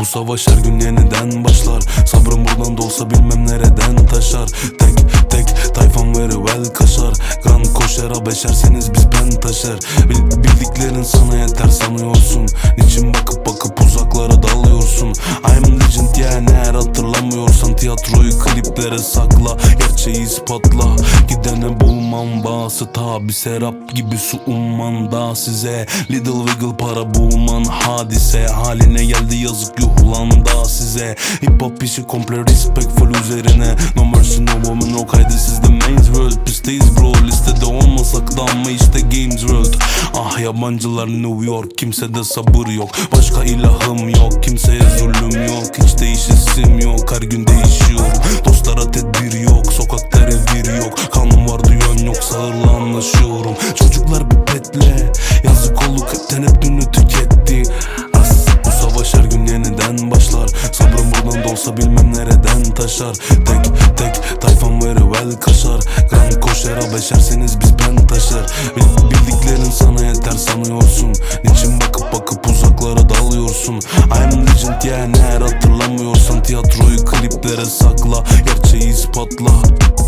Bu savaş her gün yeniden başlar. Sabrım buradan da olsa bilmem nereden taşar. Tek tek tayfam very well kaşar. Grand koşera beşerseniz biz ben taşır. Bildiklerin sana yeter sanıyorsun. Niçin bakıp uzaklara dalıyorsun? I'm legend yani eğer hatırlamıyorsan. Tiyatroyu kliplere sakla, gerçeği ispatla. Gidene bulmam bağısı tabi serap gibi su umman da size. Little wiggle para bulman hadise haline geldi, yazık yuh ulan da size. Hip hop işi komple respectful üzerine. No mercy no woman no kaydı sizde main world. Pisteyiz bro listede olmasak da ama işte games world. Ah yabancılar New York, kimsede sabır yok. Başka ilahım yok, kimseye zulüm yok. Hiç değişisim yok, her gün değişiyorum. Dostlara tedbir yok, sokakta revir yok. Kanun var yön yok, sağırla anlaşıyorum. Çocuklar bir petle, yazık olduk hepten hep dünü tüketti. Bu savaş her gün yeniden başlar. Sabrım buradan da olsa bilmem nereden taşar. Tek tek tayfam very well kaşar. Grand koşera beşerseniz biz ben taşır. Bildiklerin sana yeter sanıyorsun. Niçin bakıp uzaklara dalıyorsun? I'm legend yani eğer hatırlamıyorsan. Tiyatroyu kliplere sakla, gerçeği ispatla.